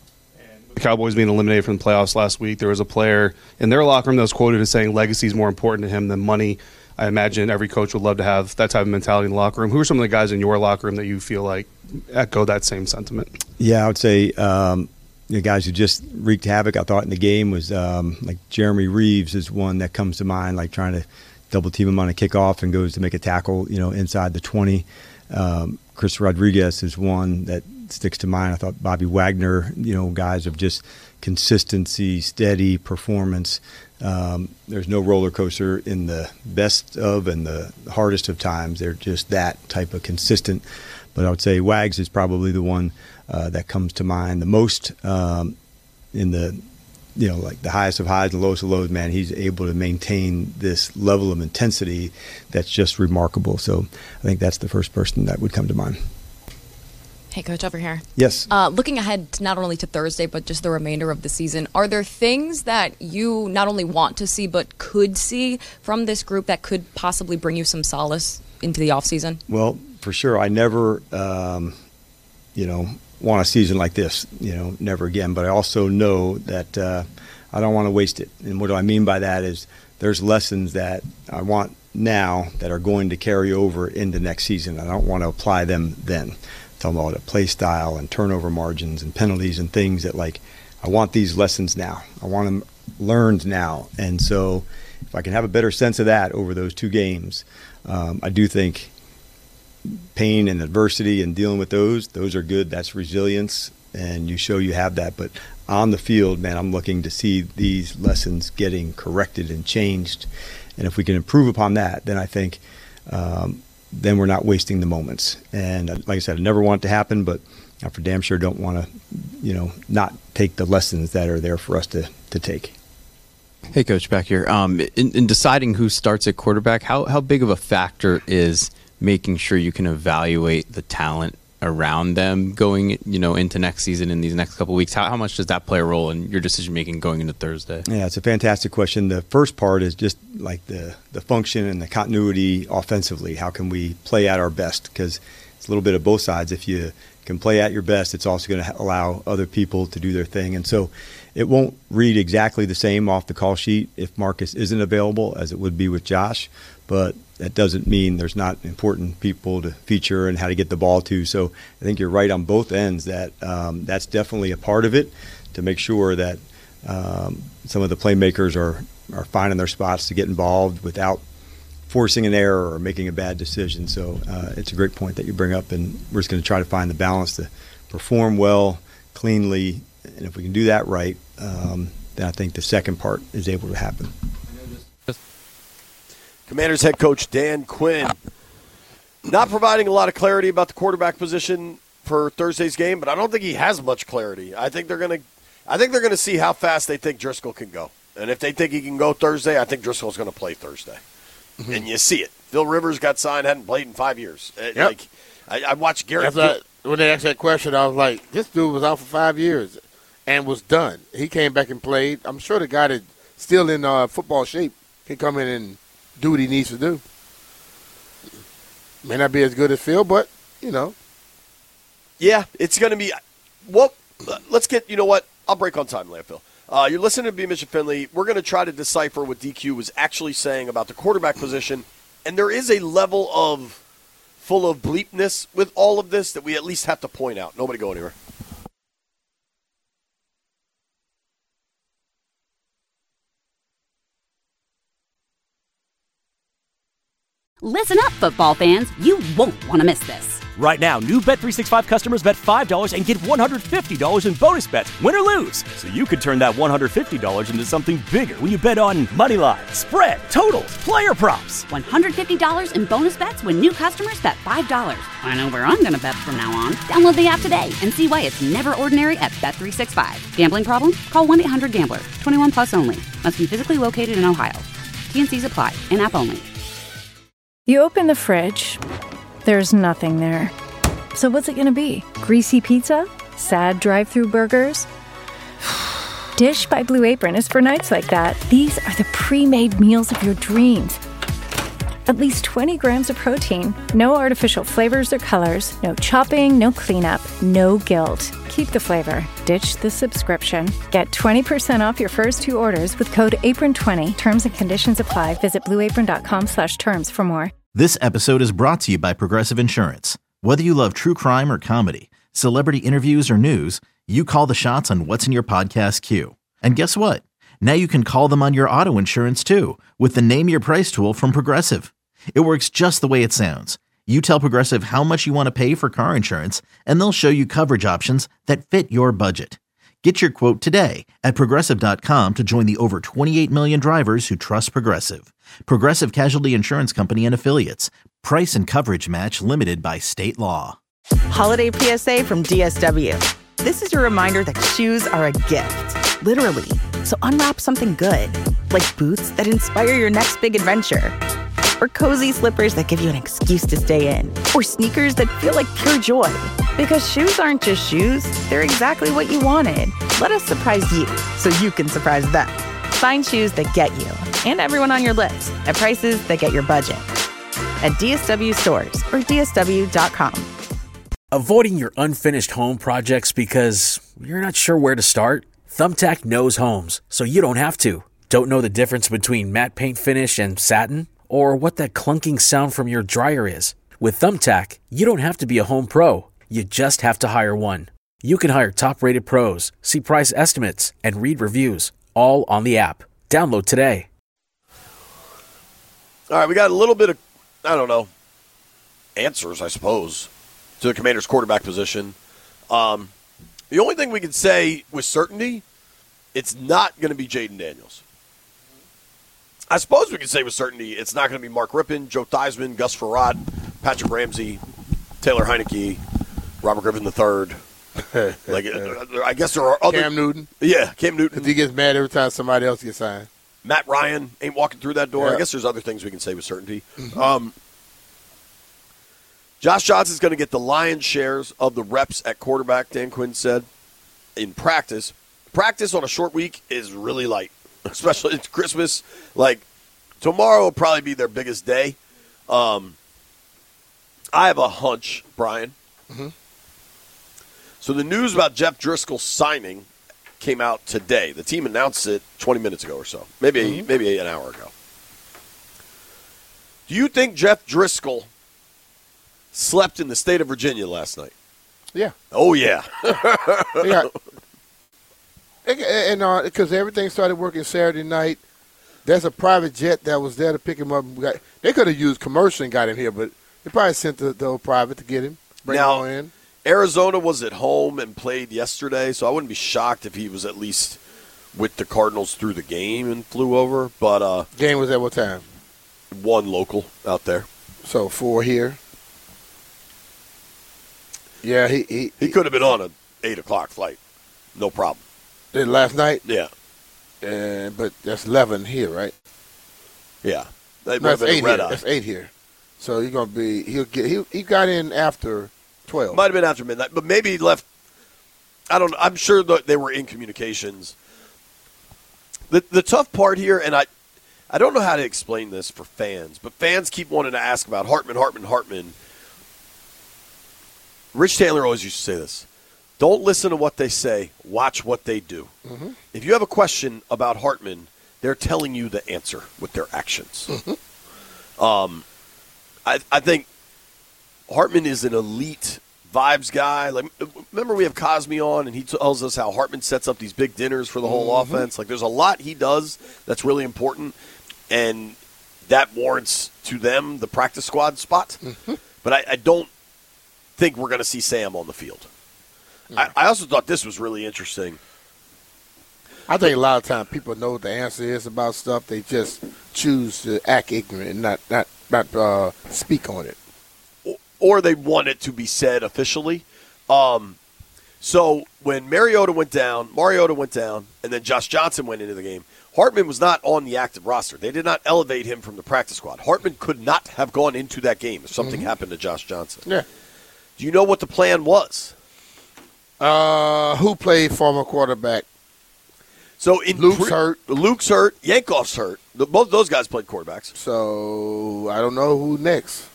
The Cowboys being eliminated from the playoffs last week, there was a player in their locker room that was quoted as saying legacy is more important to him than money. I imagine every coach would love to have that type of mentality in the locker room. Who are some of the guys in your locker room that you feel like echo that same sentiment? Yeah, I would say um, the guys who just wreaked havoc, I thought, in the game was um, like Jeremy Reeves is one that comes to mind, like trying to double team him on a kickoff and goes to make a tackle, you know, inside the twenty. Um, Chris Rodriguez is one that sticks to mind. I thought Bobby Wagner, you know, guys of just consistency, steady performance. Um, there's no roller coaster in the best of and the hardest of times. They're just that type of consistent. But I would say Wags is probably the one uh, that comes to mind the most um, in the, you know, like the highest of highs and lowest of lows. Man, he's able to maintain this level of intensity that's just remarkable. So I think that's the first person that would come to mind. Hey, Coach, over here. Yes. Uh, looking ahead to not only to Thursday, but just the remainder of the season, are there things that you not only want to see, but could see from this group that could possibly bring you some solace into the offseason? Well, for sure. I never, um, you know, want a season like this, you know, never again. But I also know that uh, I don't want to waste it. And what do I mean by that is there's lessons that I want now that are going to carry over into next season. I don't want to apply them then. Talking about a play style and turnover margins and penalties and things that, like, I want these lessons now. I want them learned now. And so if I can have a better sense of that over those two games, um, I do think pain and adversity and dealing with those, those are good. That's resilience, and you show you have that. But on the field, man, I'm looking to see these lessons getting corrected and changed. And if we can improve upon that, then I think um, – then we're not wasting the moments. And like I said, I never want it to happen, but I for damn sure don't want to, you know, not take the lessons that are there for us to, to take. Hey, Coach, back here. Um, in, in deciding who starts at quarterback, how, how big of a factor is making sure you can evaluate the talent around them going, you know, into next season in these next couple of weeks? How, how much does that play a role in your decision-making going into Thursday? Yeah, it's a fantastic question. The first part is just like the, the function and the continuity offensively. How can we play at our best? Because it's a little bit of both sides. If you can play at your best, it's also going to allow other people to do their thing. And so it won't read exactly the same off the call sheet if Marcus isn't available as it would be with Josh, but that doesn't mean there's not important people to feature and how to get the ball to. So I think you're right on both ends that um, that's definitely a part of it, to make sure that um, some of the playmakers are, are finding their spots to get involved without forcing an error or making a bad decision. So uh, it's a great point that you bring up, and we're just going to try to find the balance to perform well, cleanly, and if we can do that right, um, then I think the second part is able to happen. Commanders head coach Dan Quinn not providing a lot of clarity about the quarterback position for Thursday's game, but I don't think he has much clarity. I think they're going to I think they're going to see how fast they think Driscoll can go. And if they think he can go Thursday, I think Driscoll's going to play Thursday. Mm-hmm. And you see it. Phil Rivers got signed, hadn't played in five years. Yep. Like I, I watched Garrett. That's like, when they asked that question, I was like, this dude was out for five years and was done. He came back and played. I'm sure the guy that's still in uh, football shape can come in and do what he needs to do. May not be as good as Phil, but, you know. Yeah, it's going to be – well, let's get – you know what? I'll break on time, Phil. Uh, you're listening to B. Mitch and Finley. We're going to try to decipher what D Q was actually saying about the quarterback position, and there is a level of full of bleepness with all of this that we at least have to point out. Nobody go anywhere. Listen up, football fans. You won't want to miss this. Right now, new Bet three sixty-five customers bet five dollars and get one hundred fifty dollars in bonus bets, win or lose. So you could turn that one hundred fifty dollars into something bigger when you bet on money line, spread, totals, player props. one hundred fifty dollars in bonus bets when new customers bet five dollars. I know where I'm going to bet from now on. Download the app today and see why it's never ordinary at Bet three sixty-five. Gambling problem? Call one eight hundred gambler. twenty-one plus only. Must be physically located in Ohio. T and C's apply. In-app only. You open the fridge, there's nothing there. So what's it gonna be? Greasy pizza? Sad drive-through burgers? Dish by Blue Apron is for nights like that. These are the pre-made meals of your dreams. At least twenty grams of protein, no artificial flavors or colors, no chopping, no cleanup, no guilt. Keep the flavor. Ditch the subscription. Get twenty percent off your first two orders with code apron twenty. Terms and conditions apply. Visit blueapron.com slash terms for more. This episode is brought to you by Progressive Insurance. Whether you love true crime or comedy, celebrity interviews or news, you call the shots on what's in your podcast queue. And guess what? Now you can call them on your auto insurance too with the Name Your Price tool from Progressive. It works just the way it sounds. You tell Progressive how much you want to pay for car insurance, and they'll show you coverage options that fit your budget. Get your quote today at Progressive dot com to join the over twenty-eight million drivers who trust Progressive. Progressive Casualty Insurance Company and Affiliates. Price and coverage match limited by state law. Holiday P S A from D S W. This is your reminder that shoes are a gift, literally. So unwrap something good, like boots that inspire your next big adventure. Or cozy slippers that give you an excuse to stay in. Or sneakers that feel like pure joy. Because shoes aren't just shoes, they're exactly what you wanted. Let us surprise you, so you can surprise them. Find shoes that get you, and everyone on your list, at prices that get your budget. At D S W stores or D S W dot com. Avoiding your unfinished home projects because you're not sure where to start? Thumbtack knows homes, so you don't have to. Don't know the difference between matte paint finish and satin? Or what that clunking sound from your dryer is? With Thumbtack, you don't have to be a home pro. You just have to hire one. You can hire top-rated pros, see price estimates, and read reviews, all on the app. Download today. All right, we got a little bit of, I don't know, answers, I suppose, to the Commanders' quarterback position. Um, the only thing we can say with certainty, it's not going to be Jaden Daniels. I suppose we can say with certainty it's not going to be Mark Rippon, Joe Theismann, Gus Frerotte, Patrick Ramsey, Taylor Heineke, Robert Griffin the third. Like, I guess there are other. Cam Newton. Yeah, Cam Newton. Because he gets mad every time somebody else gets signed. Matt Ryan ain't walking through that door. Yeah. I guess there's other things we can say with certainty. Mm-hmm. Um, Josh Johnson's going to get the lion's shares of the reps at quarterback, Dan Quinn said, in practice. Practice on a short week is really light, especially it's Christmas. Like, tomorrow will probably be their biggest day. Um, I have a hunch, Brian. Mm-hmm. So the news about Jeff Driscoll signing came out today. The team announced it twenty minutes ago or so, maybe mm-hmm. maybe an hour ago. Do you think Jeff Driscoll slept in the state of Virginia last night? Yeah. Oh, yeah. yeah. And because uh, everything started working Saturday night, There's a private jet that was there to pick him up. We got, they could have used commercial and got him here, but they probably sent the, the old private to get him, bring Now, him on in. Arizona was at home and played yesterday, so I wouldn't be shocked if he was at least with the Cardinals through the game and flew over. But uh, game was at what time? One local out there. So four here. Yeah, he he, he could have been on an eight o'clock flight, no problem. Did last night? Yeah. Uh, but that's eleven here, right? Yeah, no, that's eight here. That's eight here. So he's gonna be. He'll get. He he got in after twelve. Might have been after midnight, but maybe he left. I don't know. I'm sure that they were in communications. The the tough part here, and I, I don't know how to explain this for fans, but fans keep wanting to ask about Hartman, Hartman, Hartman. Rich Taylor always used to say this. Don't listen to what they say. Watch what they do. Mm-hmm. If you have a question about Hartman, they're telling you the answer with their actions. Mm-hmm. Um, I, I think Hartman is an elite vibes guy. Like, remember we have Cosme on, and he tells us how Hartman sets up these big dinners for the whole Mm-hmm. offense. Like, there's a lot he does that's really important, and that warrants to them the practice squad spot. Mm-hmm. But I, I don't think we're going to see Sam on the field. I, I also thought this was really interesting. I think a lot of times people know what the answer is about stuff. They just choose to act ignorant and not not not uh, speak on it. Or they want it to be said officially. Um, so when Mariota went down, Mariota went down, and then Josh Johnson went into the game, Hartman was not on the active roster. They did not elevate him from the practice squad. Hartman could not have gone into that game if something Mm-hmm. happened to Josh Johnson. Yeah. Do you know what the plan was? Uh, who played former quarterback? So in Luke's pre- hurt. Luke's hurt. Yankoff's hurt. The, both those guys played quarterbacks. So I don't know who next.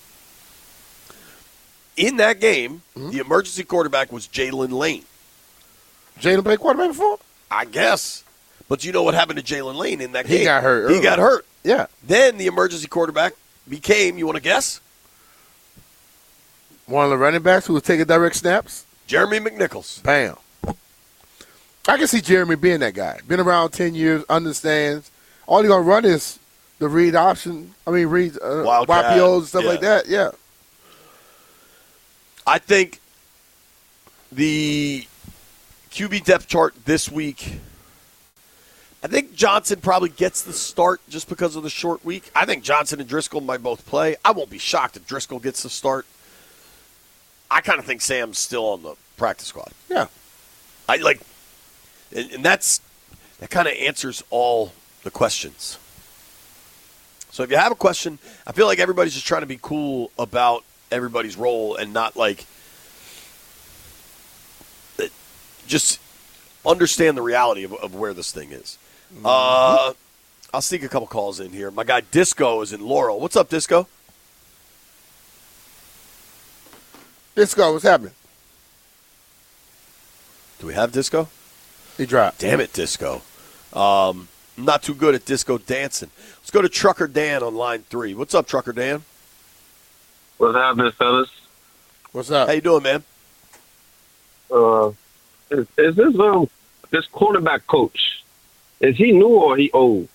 In that game, Mm-hmm. the emergency quarterback was Jalen Lane. Jalen played quarterback before? I guess. But you know what happened to Jalen Lane in that He game? got hurt He early. got hurt. Yeah. Then the emergency quarterback became, you want to guess? One of the running backs who was taking direct snaps? Jeremy McNichols. Bam. I can see Jeremy being that guy. Been around ten years, understands. All he's going to run is the read option. I mean, read uh, Wildcat, Y P Os and stuff yeah. like that. Yeah. I think the Q B depth chart this week, I think Johnson probably gets the start just because of the short week. I think Johnson and Driscoll might both play. I won't be shocked if Driscoll gets the start. I kind of think Sam's still on the practice squad. Yeah. I like, and, and that's that kind of answers all the questions. So if you have a question, I feel like everybody's just trying to be cool about everybody's role and not like just understand the reality of, of where this thing is. Mm-hmm. Uh, I'll sneak a couple calls in here. My guy Disco is in Laurel. What's up, Disco? Disco, what's happening? Do we have Disco? He dropped. Damn it, Disco. Um, I'm not too good at disco dancing. Let's go to Trucker Dan on line three. What's up, Trucker Dan? What's happening, fellas? What's up? How you doing, man? Uh, is, is this um this cornerback coach? Is he new or he old?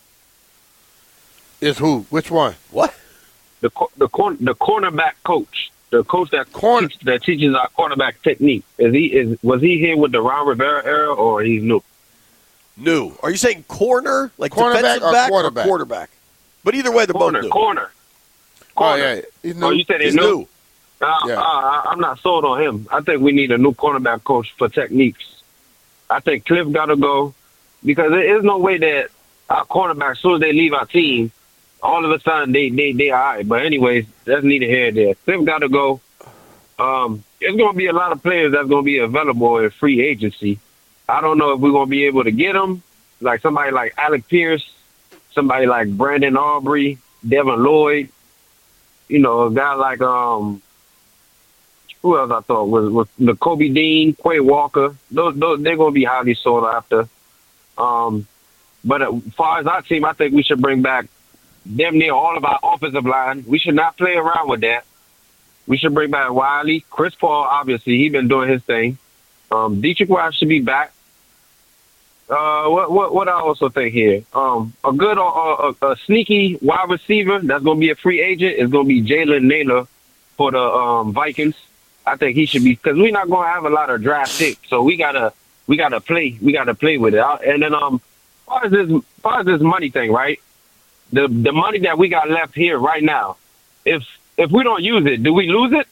Is who? Which one? What? The cor- the corner the cornerback coach, the coach that Corner- teach, that teaches our quarterback technique. Is he is was he here with the Ron Rivera era or he's new? New. Are you saying corner, like Cornerback defensive or back quarterback? or quarterback? But either way, they're Corner, both new. corner. Oh, yeah. He's new. Oh, you said he's He's new? new. Uh, Yeah. uh, I'm not sold on him. I think we need a new cornerback coach for techniques. I think Cliff got to go because there is no way that our cornerbacks, as soon as they leave our team, all of a sudden they they they all right. But anyways, that's neither here nor there. Cliff got to go. Um, there's going to be a lot of players that's going to be available in free agency. I don't know if we're going to be able to get them. Like somebody like Alec Pierce, somebody like Brandon Aubrey, Devin Lloyd. You know, a guy like um, who else I thought was was the Kobe Dean, Quay Walker. Those, those they're going to be highly sought after. Um, but as far as our team, I think we should bring back damn near all of our offensive line. We should not play around with that. We should bring back Wiley, Chris Paul. Obviously, he's been doing his thing. Um, Dietrich Wise should be back. Uh, what what what I also think here, um, a good uh, a, a sneaky wide receiver that's gonna be a free agent is gonna be Jalen Naylor for the um, Vikings. I think he should be, because we're not gonna have a lot of draft picks, so we gotta we gotta play we gotta play with it. And then um, as far as this as far as this money thing, right? The the money that we got left here right now, if if we don't use it, do we lose it?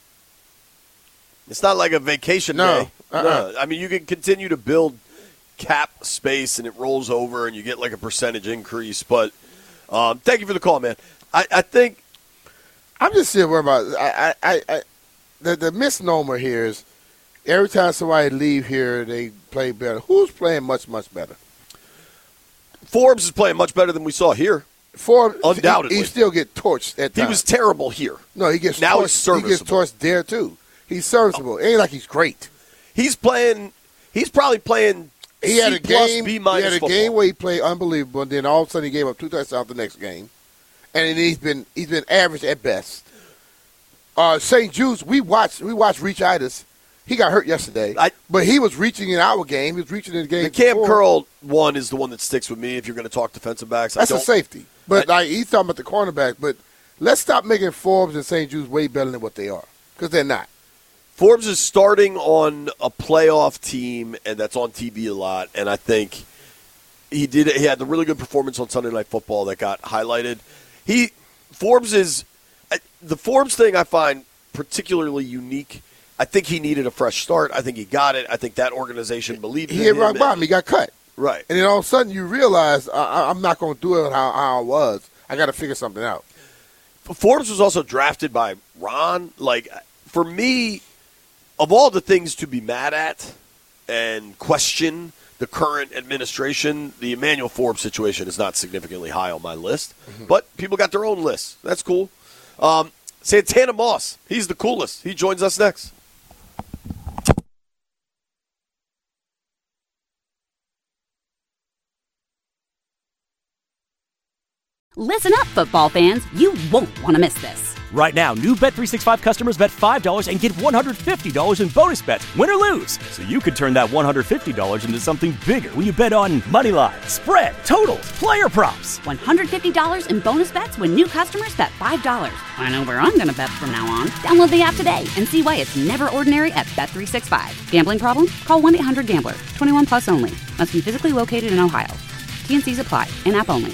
It's not like a vacation No. day. Uh-uh. No. I mean, you can continue to build cap space and it rolls over and you get like a percentage increase. But um, thank you for the call, man. I, I think I'm just still worried about I, I, I, the the misnomer here is every time somebody leave here they play better. Who's playing much much better? Forbes is playing much better than we saw here. Forbes, undoubtedly, he, he still get torched at times. He was terrible here. No, he gets now torched, he's serviceable. He gets torched there too. He's serviceable. It ain't like he's great. He's playing. He's probably playing. He had C a plus, game. B He minus had a football. game where he played unbelievable, and then all of a sudden he gave up two touchdowns the next game, and then he's been he's been average at best. Uh, Saint Jude's, we watched we watched Reach Itis. He got hurt yesterday, I, but he was reaching in our game. He was reaching in the game. The Cam before. Curl one is the one that sticks with me. If you're going to talk defensive backs, I That's a don't- safety. But I- like he's talking about the cornerback. But let's stop making Forbes and Saint Jude's way better than what they are, because they're not. Forbes is starting on a playoff team, and that's on T V a lot. And I think he did. He had the really good performance on Sunday Night Football that got highlighted. He Forbes is the Forbes thing I find particularly unique. I think he needed a fresh start. I think he got it. I think that organization believed He in hit him. rock and- bottom. He got cut. Right. And then all of a sudden you realize I, I'm not going to do it how, how I was. I got to figure something out. Forbes was also drafted by Ron. Like, for me, of all the things to be mad at and question the current administration, the Emmanuel Forbes situation is not significantly high on my list. Mm-hmm. But people got their own lists. That's cool. Um, Santana Moss, he's the coolest. He joins us next. Listen up, football fans. You won't want to miss this. Right now, new Bet three sixty-five customers bet five dollars and get one hundred fifty dollars in bonus bets, win or lose. So you could turn that one hundred fifty dollars into something bigger when you bet on money line, spread, totals, player props. one hundred fifty dollars in bonus bets when new customers bet five dollars. I know where I'm going to bet from now on. Download the app today and see why it's never ordinary at Bet three sixty-five. Gambling problem? Call one eight hundred gambler. twenty-one plus only. Must be physically located in Ohio. T N Cs apply. In-app only.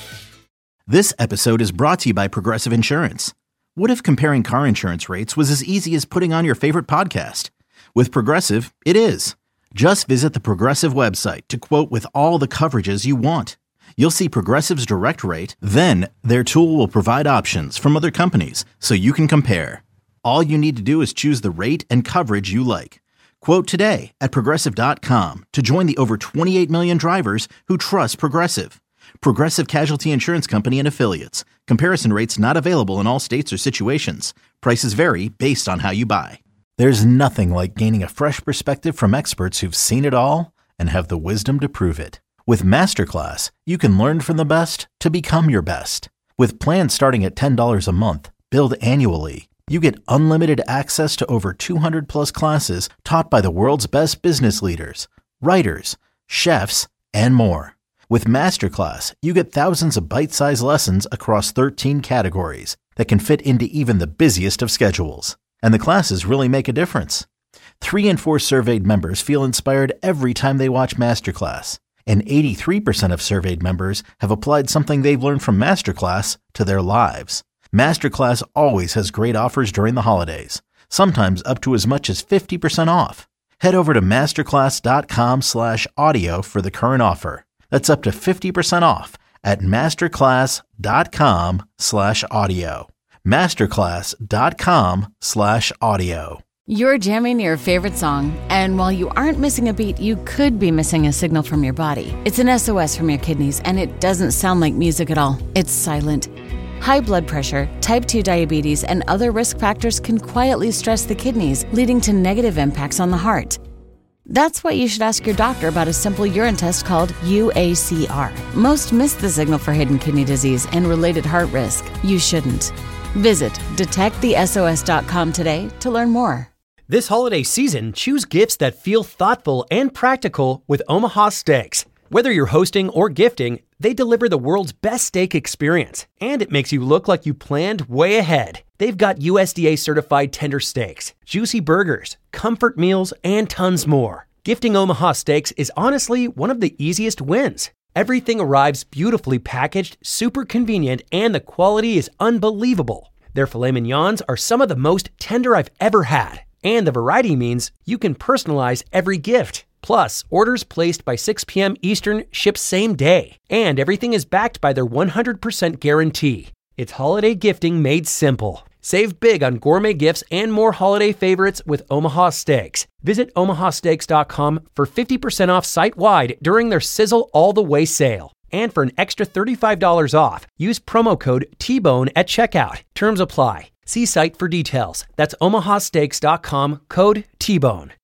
This episode is brought to you by Progressive Insurance. What if comparing car insurance rates was as easy as putting on your favorite podcast? With Progressive, it is. Just visit the Progressive website to quote with all the coverages you want. You'll see Progressive's direct rate, then their tool will provide options from other companies so you can compare. All you need to do is choose the rate and coverage you like. Quote today at Progressive dot com to join the over twenty-eight million drivers who trust Progressive. Progressive Casualty Insurance Company and Affiliates. Comparison rates not available in all states or situations. Prices vary based on how you buy. There's nothing like gaining a fresh perspective from experts who've seen it all and have the wisdom to prove it. With Masterclass, you can learn from the best to become your best. With plans starting at ten dollars a month, billed annually, you get unlimited access to over two hundred plus classes taught by the world's best business leaders, writers, chefs, and more. With Masterclass, you get thousands of bite-sized lessons across thirteen categories that can fit into even the busiest of schedules. And the classes really make a difference. Three in four surveyed members feel inspired every time they watch Masterclass. And eighty-three percent of surveyed members have applied something they've learned from Masterclass to their lives. Masterclass always has great offers during the holidays, sometimes up to as much as fifty percent off. Head over to masterclass.com slash audio for the current offer. That's up to fifty percent off at masterclass.com slash audio. Masterclass.com slash audio. You're jamming your favorite song, and while you aren't missing a beat, you could be missing a signal from your body. It's an S O S from your kidneys, and it doesn't sound like music at all. It's silent. High blood pressure, type two diabetes, and other risk factors can quietly stress the kidneys, leading to negative impacts on the heart. That's why you should ask your doctor about a simple urine test called U A C R. Most miss the signal for hidden kidney disease and related heart risk. You shouldn't. Visit detect the S O S dot com today to learn more. This holiday season, choose gifts that feel thoughtful and practical with Omaha Steaks. Whether you're hosting or gifting, they deliver the world's best steak experience, and it makes you look like you planned way ahead. They've got U S D A-certified tender steaks, juicy burgers, comfort meals, and tons more. Gifting Omaha Steaks is honestly one of the easiest wins. Everything arrives beautifully packaged, super convenient, and the quality is unbelievable. Their filet mignons are some of the most tender I've ever had, and the variety means you can personalize every gift. Plus, orders placed by six p.m. Eastern ship same day, and everything is backed by their one hundred percent guarantee. It's holiday gifting made simple. Save big on gourmet gifts and more holiday favorites with Omaha Steaks. Visit omaha steaks dot com for fifty percent off site-wide during their Sizzle All the Way sale. And for an extra thirty-five dollars off, use promo code T-Bone at checkout. Terms apply. See site for details. That's omaha steaks dot com, code T-Bone.